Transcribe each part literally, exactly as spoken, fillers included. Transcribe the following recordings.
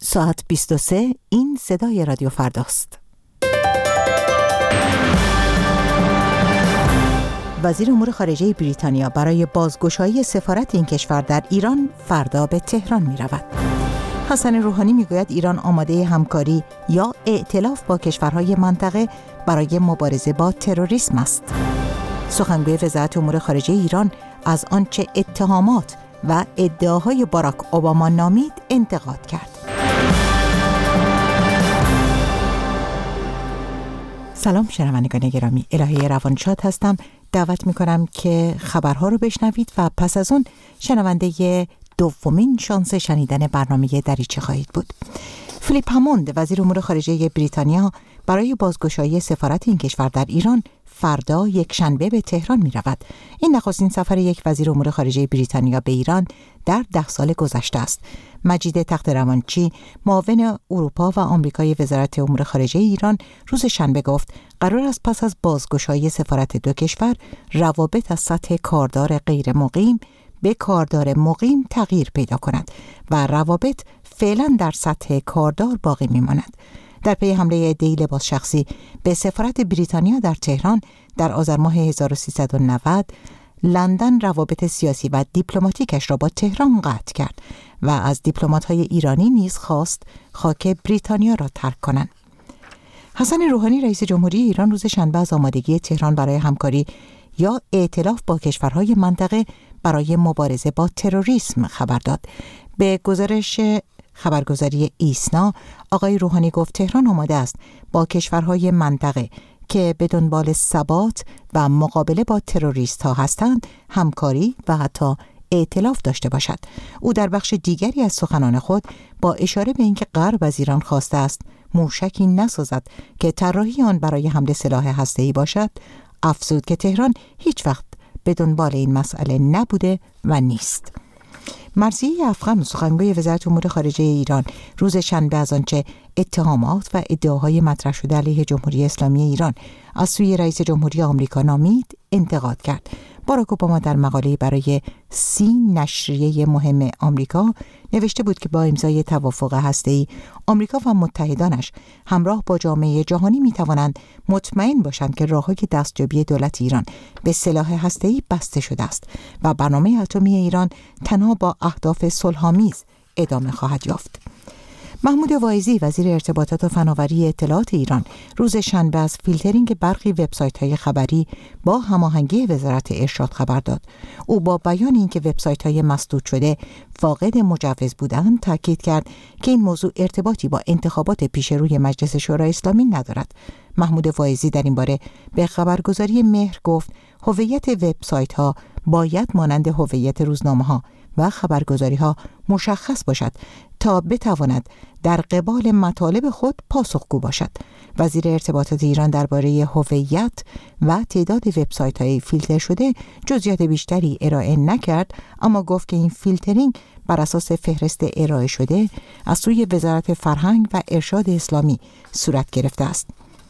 ساعت بیست و سه، این صدای رادیو فرداست. وزیر امور خارجه بریتانیا برای بازگشایی سفارت این کشور در ایران فردا به تهران می رود. حسن روحانی می گوید ایران آماده همکاری یا ائتلاف با کشورهای منطقه برای مبارزه با تروریسم است. سخنگوی وزارت امور خارجه ایران از آنچه اتهامات و ادعاهای باراک اوباما نامید انتقاد کرد. سلام شنوندگان گرامی، الهه روانشاد هستم. دعوت میکنم که خبرها رو بشنوید و پس از اون شنونده دومین شانس شنیدن برنامه دریچه خواهید بود. فیلیپ هموند وزیر امور خارجه بریتانیا برای بازگشایی سفارت این کشور در ایران فردا یک شنبه به تهران می رود. این نخستین سفر یک وزیر امور خارجه بریتانیا به ایران در ده سال گذشته است. مجید تخت روانچی معاون اروپا و آمریکای وزارت امور خارجه ایران روز شنبه گفت قرار است پس از بازگشایی سفارت دو کشور روابط از سطح کاردار غیر مقیم به کاردار مقیم تغییر پیدا کند و روابط فعلا در سطح کاردار باقی می ماند. در پی حمله عده‌ای لباس شخصی به سفارت بریتانیا در تهران در آذر ماه هزار و سیصد و نود، لندن روابط سیاسی و دیپلماتیکش را با تهران قطع کرد و از دیپلمات‌های ایرانی نیز خواست خاک بریتانیا را ترک کنند. حسن روحانی رئیس جمهوری ایران روز شنبه از آمادگی تهران برای همکاری یا ائتلاف با کشورهای منطقه برای مبارزه با تروریسم خبر داد. به گزارش خبرگزاری ایسنا، آقای روحانی گفت تهران آماده است با کشورهای منطقه که به دنبال ثبات و مقابله با تروریست ها هستند همکاری و حتی ائتلاف داشته باشد. او در بخش دیگری از سخنان خود با اشاره به اینکه غرب از ایران خواسته است موشکی نسازد که طراحی آن برای حمله سلاح هسته‌ای باشد، افزود که تهران هیچ وقت به دنبال این مسئله نبوده و نیست. مرضیه افخم سخنگوی وزارت امور خارجه ایران روز شنبه از آنچه اتهامات و ادعاهای مطرح شده علیه جمهوری اسلامی ایران از سوی رئیس جمهوری آمریکا نامید انتقاد کرد. باراک اوباما در مقاله برای سی نشریه مهم آمریکا نوشته بود که با امضای توافق هسته‌ای آمریکا و متحدانش همراه با جامعه جهانی می‌توانند مطمئن باشند که راه‌های دستیابی دولت ایران به سلاح هسته‌ای بسته شده است و برنامه اتمی ایران تنها با اهداف صلح‌آمیز ادامه خواهد یافت. محمود واعظی وزیر ارتباطات و فناوری اطلاعات ایران روز شنبه از فیلترینگ برخی وبسایت‌های خبری با هماهنگی وزارت ارشاد خبر داد. او با بیان اینکه وبسایت‌های مسدود شده فاقد مجوز بودند تاکید کرد که این موضوع ارتباطی با انتخابات پیش روی مجلس شورای اسلامی ندارد. محمود واعظی در این باره به خبرگزاری مهر گفت هویت وبسایت‌ها باید مانند هویت روزنامه‌ها و خبرگزاری‌ها مشخص باشد تا بتواند در قبال مطالب خود پاسخگو باشد. وزیر ارتباطات ایران درباره هویت و تعداد وبسایت‌های فیلتر شده جزئیات بیشتری ارائه نکرد، اما گفت که این فیلترینگ بر اساس فهرست ارائه شده از سوی وزارت فرهنگ و ارشاد اسلامی صورت گرفته است.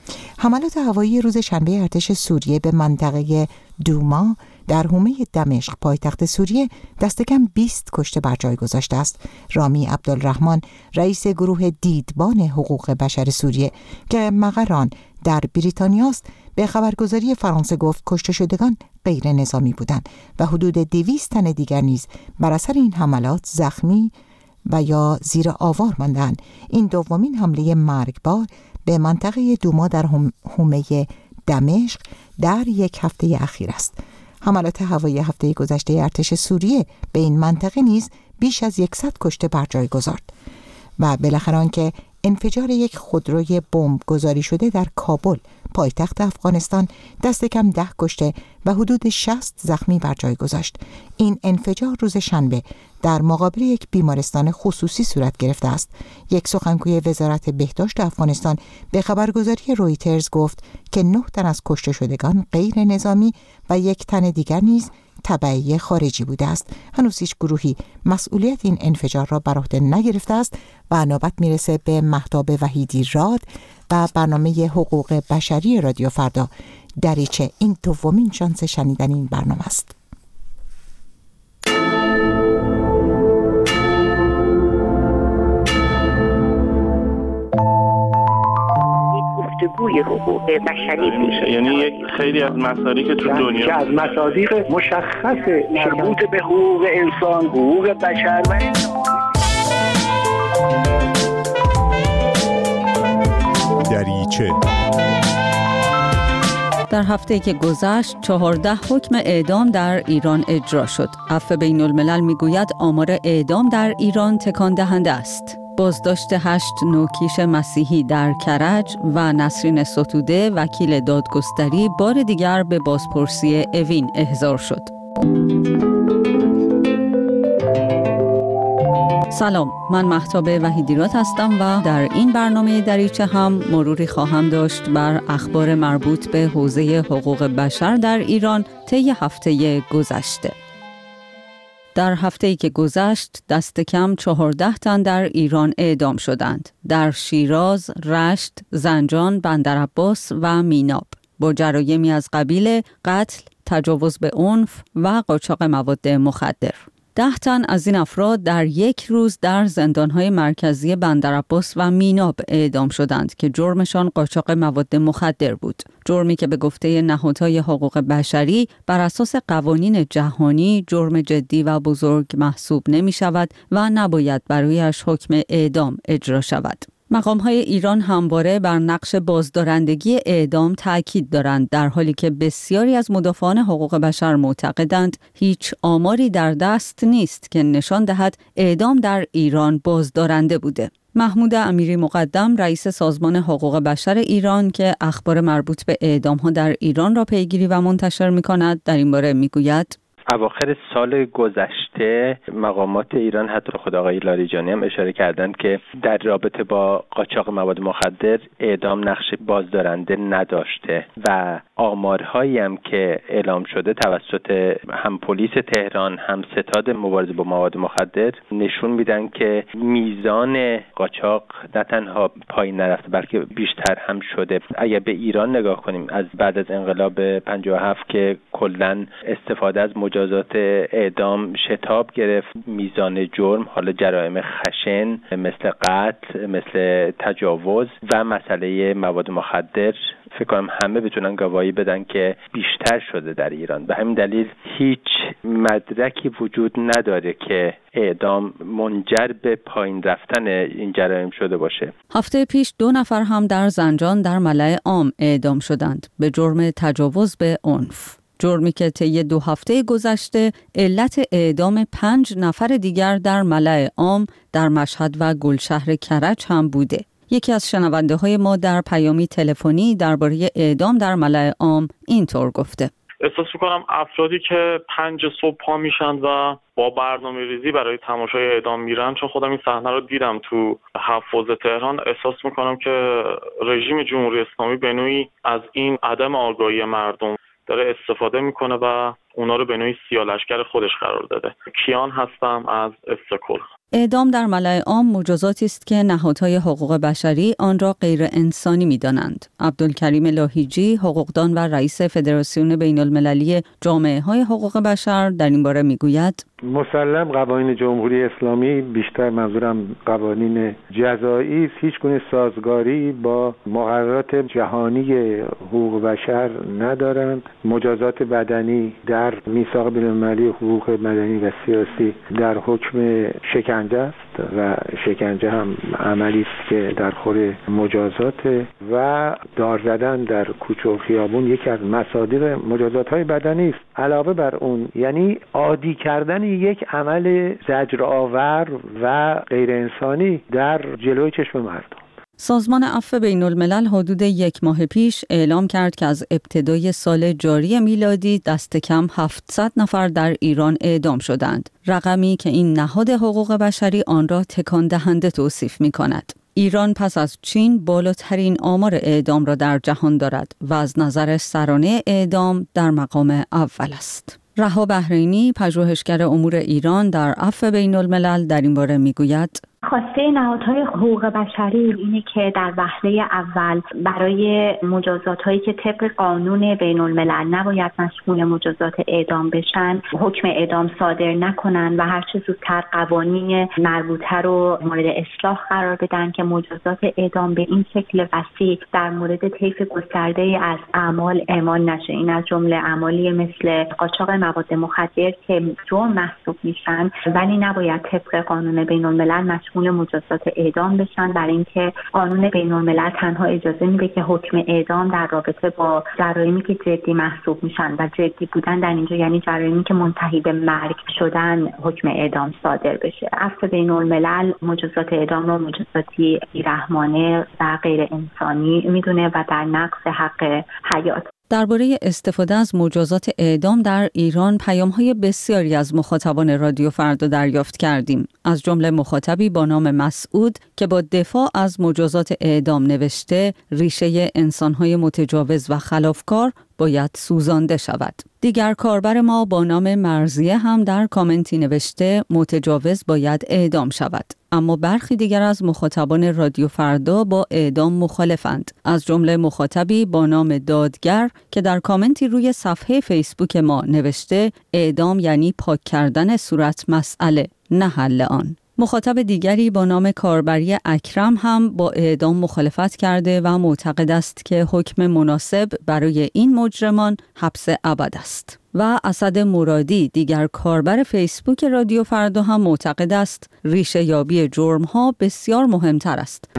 حملات هوایی روز شنبه ارتش سوریه به منطقه دوما در حومه دمشق پایتخت سوریه دست کم بیست کشته بر جای گذاشته است. رامی عبدالرحمن رئیس گروه دیدبان حقوق بشر سوریه که مقر آن در بریتانیا است به خبرگزاری فرانسه گفت کشته شدگان غیر نظامی بودند و حدود دویست تن دیگر نیز بر اثر این حملات زخمی و یا زیر آوار ماندند. این دومین حمله مرگبار به منطقه دوما در حومه دمشق در یک هفته اخیر است. حملات هوایی هفته گذشته ارتش سوریه به این منطقه نیز بیش از صد کشته بر جای گذارد و بالاخره آنکه انفجار یک خودروی بمب گذاری شده در کابل پایتخت افغانستان دست کم ده کشته و حدود شصت زخمی بر جای گذاشت. این انفجار روز شنبه در مقابل یک بیمارستان خصوصی صورت گرفته است. یک سخنگوی وزارت بهداشت افغانستان به خبرگزاری رویترز گفت که نه تن از کشته شدگان غیر نظامی و یک تن دیگر نیز تبعی خارجی بوده است. هنوز هیچ گروهی مسئولیت این انفجار را بر عهده نگرفته است و نوبت میرسه به مهتاب وحیدی راد و برنامه حقوق بشری رادیو فردا. دریچه این دومین شانس شنیدن این برنامه است. بازگوی حقوق بشری میشه. یعنی یک خیلی از مسائلی که تو دنیا که از مصادیق مشخص مربوط به حقوق انسان، حقوق بشر و دریچه. در هفته‌ای که گذشت چهارده حکم اعدام در ایران اجرا شد. عفو بین الملل میگوید آمار اعدام در ایران تکان دهنده است. بازداشت هشت نوکیش مسیحی در کرج و نسرین ستوده وکیل دادگستری بار دیگر به بازپرسی اوین احضار شد. سلام، من مهتاب وحیدیرات هستم و در این برنامه دریچه هم مروری خواهم داشت بر اخبار مربوط به حوزه حقوق بشر در ایران طی هفته گذشته. در هفته‌ای که گذشت دست کم چهارده تن در ایران اعدام شدند. در شیراز، رشت، زنجان، بندرعباس و میناب با جرایمی از قبیل قتل، تجاوز به عنف و قاچاق مواد مخدر. ده تن از این افراد در یک روز در زندان‌های مرکزی بندرعباس و میناب اعدام شدند که جرمشان قاچاق مواد مخدر بود. جرمی که به گفته نهادهای حقوق بشری بر اساس قوانین جهانی جرم جدی و بزرگ محسوب نمی شود و نباید برایش حکم اعدام اجرا شود. مقام‌های ایران همواره بر نقش بازدارندگی اعدام تأکید دارند، در حالی که بسیاری از مدافعان حقوق بشر معتقدند هیچ آماری در دست نیست که نشان دهد اعدام در ایران بازدارنده بوده. محمود امیری مقدم رئیس سازمان حقوق بشر ایران که اخبار مربوط به اعدام‌ها در ایران را پیگیری و منتشر می‌کند در این باره می‌گوید: اواخر سال گذشته مقامات ایران، حتی خود آقای لاریجانی هم اشاره کردند که در رابطه با قاچاق مواد مخدر اعدام نقش بازدارنده نداشته و آمارهایی هم که اعلام شده توسط هم پلیس تهران هم ستاد مبارزه با مواد مخدر نشون میدن که میزان قاچاق نه تنها پایین نرفته بلکه بیشتر هم شده. اگر به ایران نگاه کنیم، از بعد از انقلاب پنجاه و هفت که کلاً استفاده از مجازات اعدام شتاب گرفت، میزان جرم، حالا جرایم خشن مثل قتل، مثل تجاوز و مسئله مواد مخدر، فکر کنم همه بتونن گواهی بدن که بیشتر شده در ایران. به همین دلیل هیچ مدرکی وجود نداره که اعدام منجر به پایین رفتن این جرایم شده باشه. هفته پیش دو نفر هم در زنجان در ملأ عام اعدام شدند به جرم تجاوز به عنف. جرمی که طی دو هفته گذشته علت اعدام پنج نفر دیگر در ملأ عام در مشهد و گلشهر کرج هم بوده. یکی از شنونده های ما در پیامی تلفنی درباره اعدام در ملأ عام اینطور گفته: احساس میکنم افرادی که پنج صبح پا میشن و با برنامه ریزی برای تماشای اعدام میرن، چون خودم این صحنه رو دیدم تو حوض تهران، احساس میکنم که رژیم جمهوری اسلامی به نوعی از این عدم آگاهی مردم داره استفاده میکنه و اونا رو به نوعی سیاه‌لشکر خودش قرار داده. کیان هستم از استکهلم. اعدام در ملأ عام مجازاتی است که نهادهای حقوق بشری آن را غیر انسانی می‌دانند. عبدالکریم لاهیجی، حقوقدان و رئیس فدراسیون بین المللی جامعه های حقوق بشر در این باره میگوید: مسلم قوانین جمهوری اسلامی، بیشتر منظورم قوانین جزایی است، هیچ گونه سازگاری با مقررات جهانی حقوق بشر ندارند. مجازات بدنی در میثاق بین المللی حقوق مدنی و سیاسی در حکم شکنجه است و شکنجه هم عملی است که در خور مجازات، و دار زدن در کوچه و خیابون یکی از مصادیق مجازات های بدنی است. علاوه بر اون یعنی عادی کردن یک عمل زجرآور و غیر انسانی در جلوی چشم مردم. سازمان عفو بین الملل حدود یک ماه پیش اعلام کرد که از ابتدای سال جاری میلادی دست کم هفتصد نفر در ایران اعدام شدند. رقمی که این نهاد حقوق بشری آن را تکان دهنده توصیف می کند. ایران پس از چین بالاترین آمار اعدام را در جهان دارد و از نظر سرانه اعدام در مقام اول است. رها بحرینی، پژوهشگر امور ایران در عفو بین الملل در این باره میگوید: خواسته نهادهای حقوق بشری اینه که در وهله اول برای مجازات هایی که طبق قانون بین الملل نباید مشمول مجازات اعدام بشن حکم اعدام صادر نکنن و هر چه زودتر قوانین مربوطه رو مورد اصلاح قرار بدن که مجازات اعدام به این شکل وسیع در مورد طیف گسترده از اعمال اعمال نشه. این از جمله اعمالی مثل قاچاق مواد مخدر که جرم محسوب میشن ولی نباید طبق قانون بین الملل مشمول مجازات اعدام بشن، برای اینکه قانون بین الملل تنها اجازه میده که حکم اعدام در رابطه با جرایمی که جدی محسوب میشن و جدی بودن در اینجا یعنی جرایمی که منتهی به مرگ شدن حکم اعدام صادر بشه. عفو بین الملل مجازات اعدام رو مجازاتی بی‌رحمانه و غیر انسانی میدونه و در نقض حق حیات. درباره استفاده از مجازات اعدام در ایران پیام‌های بسیاری از مخاطبان رادیو فردا دریافت کردیم. از جمله مخاطبی با نام مسعود که با دفاع از مجازات اعدام نوشته ریشه انسان‌های متجاوز و خلافکار باید سوزانده شود. دیگر کاربر ما با نام مرضیه هم در کامنتی نوشته متجاوز باید اعدام شود. اما برخی دیگر از مخاطبان رادیو فردا با اعدام مخالفند. از جمله مخاطبی با نام دادگر که در کامنتی روی صفحه فیسبوک ما نوشته اعدام یعنی پاک کردن صورت مسئله نه حل آن. مخاطب دیگری با نام کاربری اکرم هم با اعدام مخالفت کرده و معتقد است که حکم مناسب برای این مجرمان حبس ابد است. و اسد مرادی دیگر کاربر فیسبوک رادیو فردا هم معتقد است ریشه یابی جرم ها بسیار مهمتر است.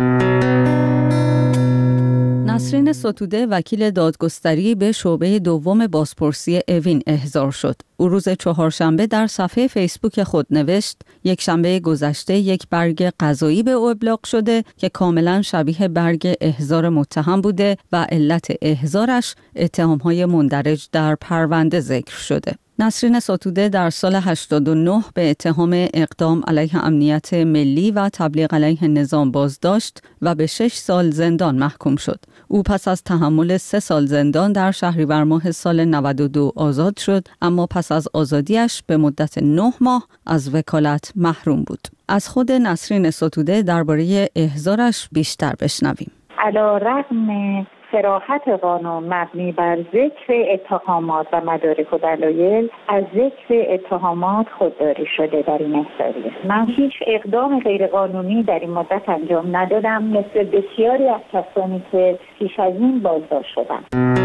نسرین ستوده وکیل دادگستری به شعبه دوم بازپرسی اوین احضار شد. او روز چهارشنبه در صفحه فیسبوک خود نوشت یک شنبه گذشته یک برگ قضایی به او ابلاغ شده که کاملا شبیه برگ احضار متهم بوده و علت احضارش اتهام‌های مندرج در پرونده ذکر شده. نسرین ستوده در سال هشتاد و نه به اتهام اقدام علیه امنیت ملی و تبلیغ علیه نظام بازداشت و به شش سال زندان محکوم شد. او پس از تحمل سه سال زندان در شهریور ماه سال نود و دو آزاد شد، اما پس از آزادیش به مدت نه ماه از وکالت محروم بود. از خود نسرین ستوده درباره احضارش بیشتر بشنویم. علی‌رغم صراحت قانون مبنی بر ذکر اتهامات و مدارک و دلایل از ذکر اتهامات خودداری شده در این احضاریه. من هیچ اقدام غیرقانونی در این مدت انجام ندادم مثل بسیاری از کسانی که پیش از این بازداشت شدند.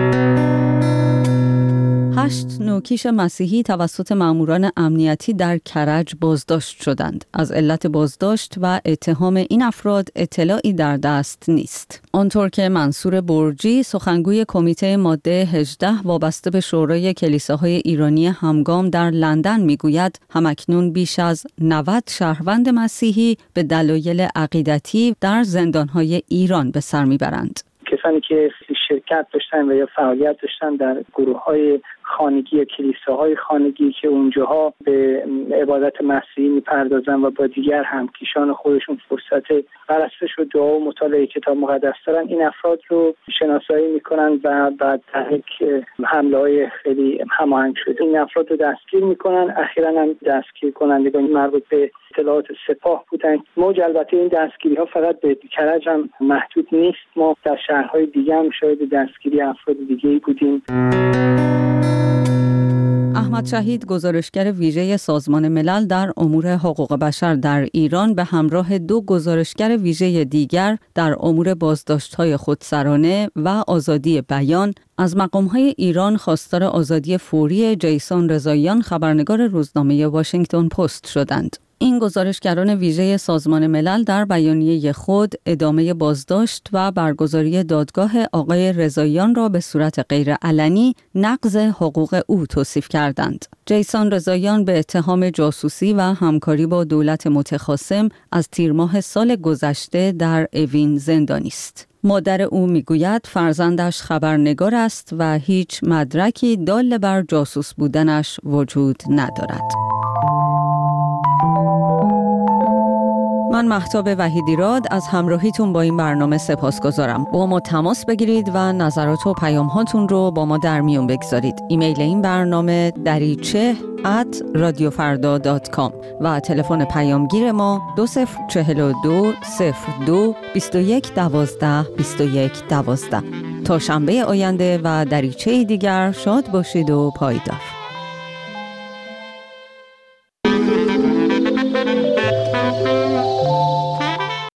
هشت نوکیش مسیحی توسط ماموران امنیتی در کرج بازداشت شدند. از علت بازداشت و اتهام این افراد اطلاعی در دست نیست. آنطور که منصور برجی سخنگوی کمیته ماده هجده وابسته به شورای کلیساهای ایرانی همگام در لندن میگوید همکنون بیش از نود شهروند مسیحی به دلایل عقیدتی در زندانهای ایران به سر میبرند. کسانی که شرکت داشتن و یا فعالیت داشتن در گروه‌های خانگی یا کلیساهای خانگی که اونجاها به عبادت مسیحی میپردازن و با دیگر همکیشان خودشون فرصت پرستش و دعا و مطالعه کتاب مقدس دارن، این افراد رو شناسایی میکنن و بعد در یک حمله‌های خیلی هماهنگ شده این افراد رو دستگیر میکنن. اخیراً هم دستگیر کنندگان مربوط به اطلاعات سپاه بودن. موج البته این دستگیری ها فقط به کرج هم محدود نیست، ما در شهرهای دیگه هم شاهد دستگیری افراد دیگه‌ای بودیم. احمد شهید گزارشگر ویژه سازمان ملل در امور حقوق بشر در ایران به همراه دو گزارشگر ویژه دیگر در امور بازداشت‌های خودسرانه و آزادی بیان از مقام‌های ایران خواستار آزادی فوری جیسون رضاییان خبرنگار روزنامه واشنگتن پست شدند. این گزارشگران ویژه سازمان ملل در بیانیه خود ادامه بازداشت و برگزاری دادگاه آقای رضاییان را به صورت غیرعلنی نقض حقوق او توصیف کردند. جیسون رضاییان به اتهام جاسوسی و همکاری با دولت متخاصم از تیر ماه سال گذشته در اوین زندانی است. مادر او میگوید فرزندش خبرنگار است و هیچ مدرکی دال بر جاسوس بودنش وجود ندارد. من مهتاب وحیدیراد از همراهیتون با این برنامه سپاسگزارم. با ما تماس بگیرید و نظرات و پیام هاتون رو با ما در میون بگذارید. ایمیل این برنامه دریچه ات رادیو فردا دات کام و تلفن پیامگیر ما دو صفر چهل و دو صفر دو بیست و یک دوازده بیست و یک دوازده. تا شنبه آینده و دریچه دیگر شاد باشید و پایدار.